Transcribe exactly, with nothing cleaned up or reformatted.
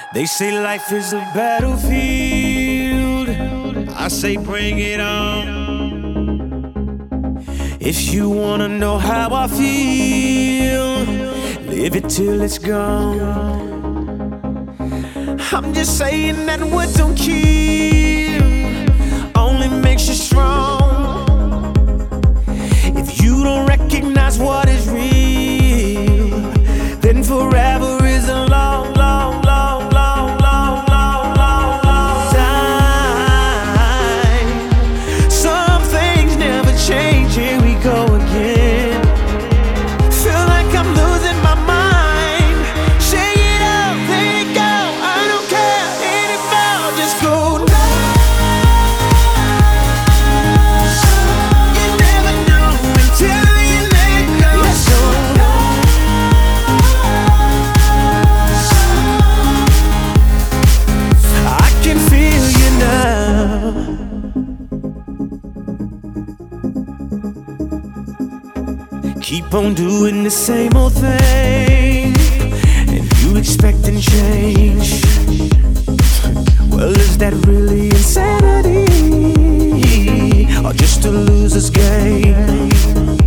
They say life is a battlefield. I say bring it on. If you wanna know how I feel, live it till it's gone. I'm just saying that what don't kill only makes you strong. If you don't recognize what is real, then forever is a long, long, long, long, long, long, long, long time. Some things never change, here we go again. Feel like I'm losing my mind. Shake it up, let it go. I don't care anymore, just go now. You never know until you let go. Let's go now. I can feel you now. Keep on doing the same old thing, and you expecting change. Well, is that really insanity, or just a loser's game?